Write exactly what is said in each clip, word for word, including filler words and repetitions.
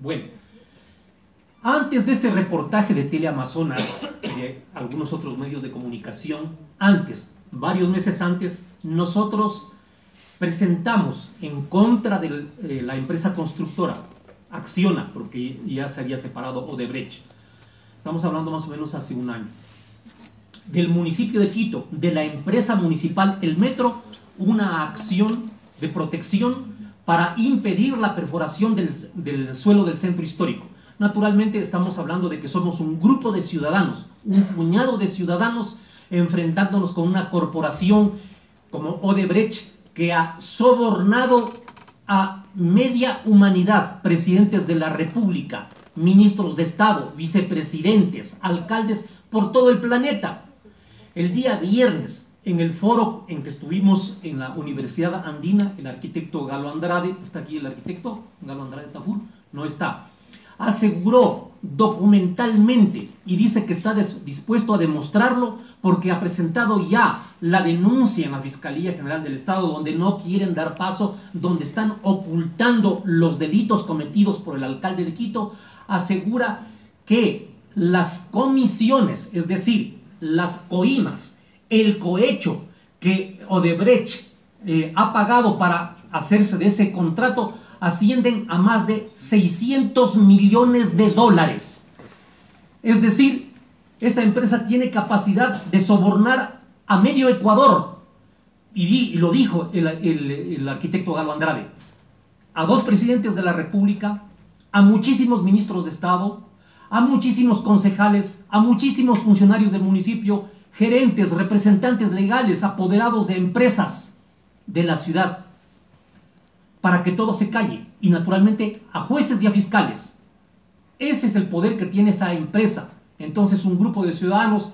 Bueno, antes de ese reportaje de Teleamazonas, de algunos otros medios de comunicación, antes, varios meses antes, nosotros presentamos en contra de eh, la empresa constructora Acciona, porque ya se había separado Odebrecht. Estamos hablando más o menos hace un año. Del municipio de Quito, de la empresa municipal El Metro, una acción de protección para impedir la perforación del, del suelo del centro histórico. Naturalmente estamos hablando de que somos un grupo de ciudadanos, un puñado de ciudadanos enfrentándonos con una corporación como Odebrecht que ha sobornado a media humanidad, presidentes de la República, ministros de Estado, vicepresidentes, alcaldes por todo el planeta. El día viernes, en el foro en que estuvimos en la Universidad Andina, el arquitecto Galo Andrade, ¿está aquí el arquitecto Galo Andrade Tafur? No está. Aseguró documentalmente y dice que está dispuesto a demostrarlo porque ha presentado ya la denuncia en la Fiscalía General del Estado, donde no quieren dar paso, donde están ocultando los delitos cometidos por el alcalde de Quito. Asegura que las comisiones, es decir, las coimas, el cohecho que Odebrecht eh, ha pagado para hacerse de ese contrato ascienden a más de seiscientos millones de dólares. Es decir, esa empresa tiene capacidad de sobornar a medio Ecuador, y, di, y lo dijo el, el, el arquitecto Galo Andrade, a dos presidentes de la República, a muchísimos ministros de Estado, a muchísimos concejales, a muchísimos funcionarios del municipio, gerentes, representantes legales, apoderados de empresas de la ciudad, para que todo se calle, y naturalmente a jueces y a fiscales. Ese es el poder que tiene esa empresa. Entonces un grupo de ciudadanos,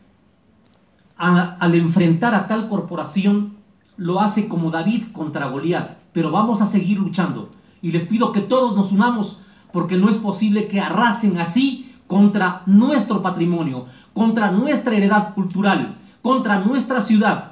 a, al enfrentar a tal corporación, lo hace como David contra Goliat, pero vamos a seguir luchando, y les pido que todos nos unamos, porque no es posible que arrasen así contra nuestro patrimonio, contra nuestra heredad cultural, contra nuestra ciudad.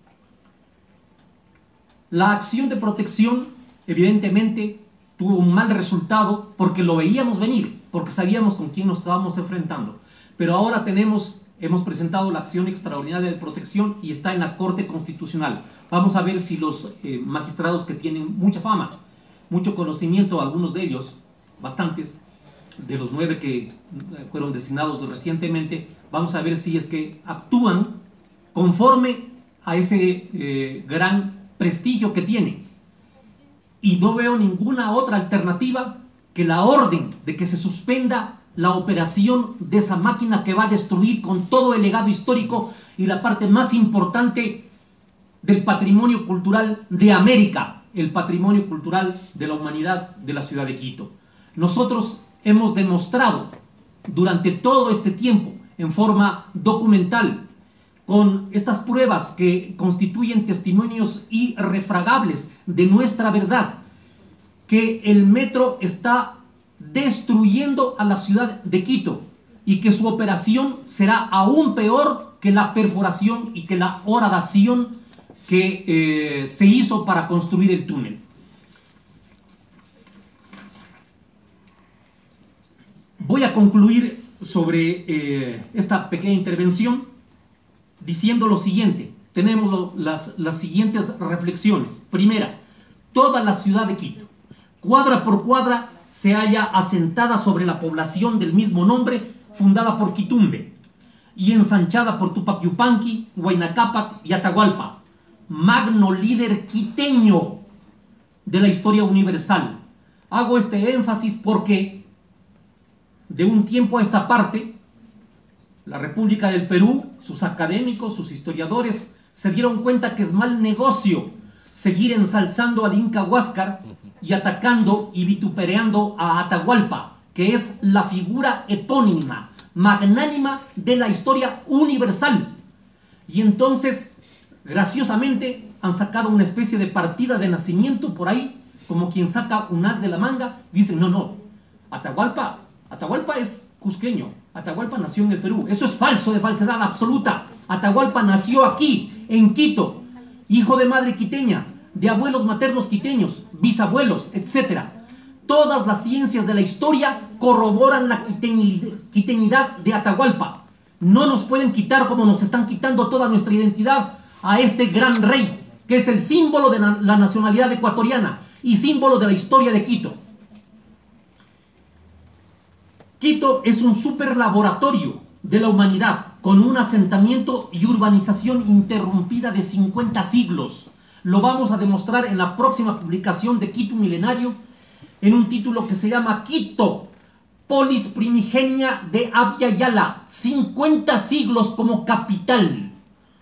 La acción de protección evidentemente tuvo un mal resultado porque lo veíamos venir, porque sabíamos con quién nos estábamos enfrentando. Pero ahora tenemos, hemos presentado la acción extraordinaria de protección y está en la Corte Constitucional. Vamos a ver si los eh, magistrados que tienen mucha fama, mucho conocimiento, algunos de ellos, bastantes, de los nueve que fueron designados recientemente, vamos a ver si es que actúan conforme a ese eh, gran prestigio que tienen. Y no veo ninguna otra alternativa que la orden de que se suspenda la operación de esa máquina que va a destruir con todo el legado histórico y la parte más importante del patrimonio cultural de América, el patrimonio cultural de la humanidad de la ciudad de Quito. Nosotros hemos demostrado durante todo este tiempo, en forma documental, con estas pruebas que constituyen testimonios irrefragables de nuestra verdad, que el metro está destruyendo a la ciudad de Quito y que su operación será aún peor que la perforación y que la horadación que eh, se hizo para construir el túnel. Voy a concluir sobre eh, esta pequeña intervención diciendo lo siguiente. Tenemos lo, las, las siguientes reflexiones. Primera, toda la ciudad de Quito, cuadra por cuadra, se halla asentada sobre la población del mismo nombre, fundada por Quitumbe y ensanchada por Tupapiupanqui, Huayna Cápac y Atahualpa, magno líder quiteño de la historia universal. Hago este énfasis porque de un tiempo a esta parte, la República del Perú, sus académicos, sus historiadores, se dieron cuenta que es mal negocio seguir ensalzando al Inca Huáscar y atacando y vituperando a Atahualpa, que es la figura epónima, magnánima de la historia universal. Y entonces, graciosamente, han sacado una especie de partida de nacimiento por ahí, como quien saca un as de la manga. Dicen, no, no, Atahualpa, Atahualpa es cusqueño, Atahualpa nació en el Perú. Eso es falso, de falsedad absoluta. Atahualpa nació aquí, en Quito, hijo de madre quiteña, de abuelos maternos quiteños, bisabuelos, etcétera. Todas las ciencias de la historia corroboran la quiteñidad de Atahualpa. No nos pueden quitar como nos están quitando toda nuestra identidad a este gran rey, que es el símbolo de la nacionalidad ecuatoriana y símbolo de la historia de Quito. Quito es un superlaboratorio de la humanidad, con un asentamiento y urbanización interrumpida de cincuenta siglos. Lo vamos a demostrar en la próxima publicación de Quito Milenario, en un título que se llama Quito, polis primigenia de Abya Yala, cincuenta siglos como capital.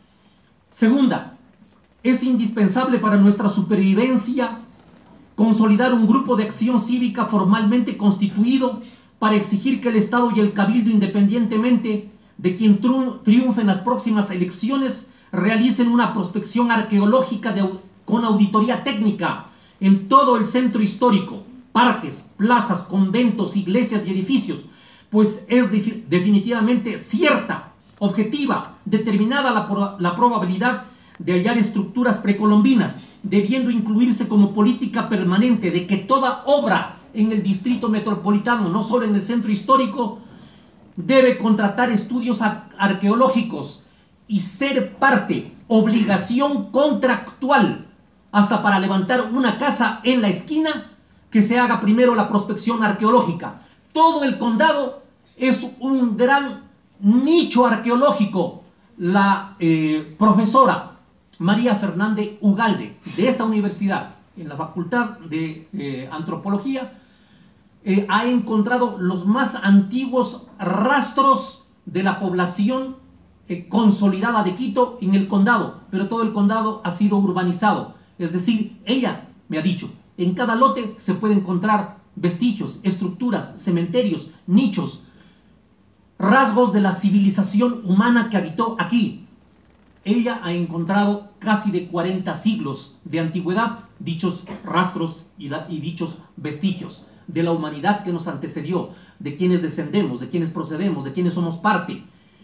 Segunda, es indispensable para nuestra supervivencia consolidar un grupo de acción cívica formalmente constituido para exigir que el Estado y el Cabildo, independientemente de quien triunfe en las próximas elecciones, realicen una prospección arqueológica de, con auditoría técnica en todo el centro histórico, parques, plazas, conventos, iglesias y edificios, pues es definitivamente cierta, objetiva, determinada la, la probabilidad de hallar estructuras precolombinas, debiendo incluirse como política permanente de que toda obra en el distrito metropolitano, no solo en el centro histórico, debe contratar estudios arqueológicos y ser parte, obligación contractual, hasta para levantar una casa en la esquina, que se haga primero la prospección arqueológica. Todo el condado es un gran nicho arqueológico. La eh, profesora María Fernández Ugalde, de esta universidad, en la Facultad de eh, Antropología, eh, ha encontrado los más antiguos rastros de la población eh, consolidada de Quito en el condado, pero todo el condado ha sido urbanizado. Es decir, ella me ha dicho, en cada lote se puede encontrar vestigios, estructuras, cementerios, nichos, rasgos de la civilización humana que habitó aquí. Ella ha encontrado casi de cuarenta siglos de antigüedad dichos rastros y, da, y dichos vestigios de la humanidad que nos antecedió, de quienes descendemos, de quienes procedemos, de quienes somos parte.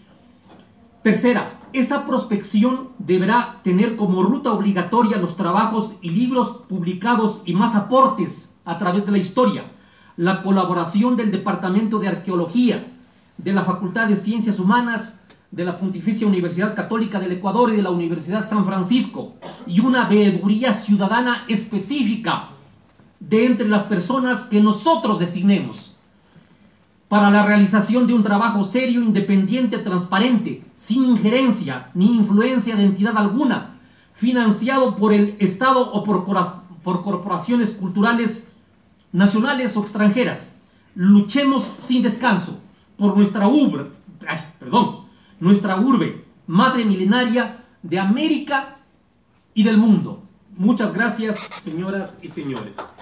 Tercera, esa prospección deberá tener como ruta obligatoria los trabajos y libros publicados y más aportes a través de la historia, la colaboración del Departamento de Arqueología, de la Facultad de Ciencias Humanas, de la Pontificia Universidad Católica del Ecuador y de la Universidad San Francisco, y una veeduría ciudadana específica de entre las personas que nosotros designemos, para la realización de un trabajo serio, independiente, transparente, sin injerencia ni influencia de entidad alguna, financiado por el Estado o por, por corporaciones culturales nacionales o extranjeras. Luchemos sin descanso por nuestra urbe, ay, perdón, nuestra urbe, madre milenaria de América y del mundo. Muchas gracias, señoras y señores.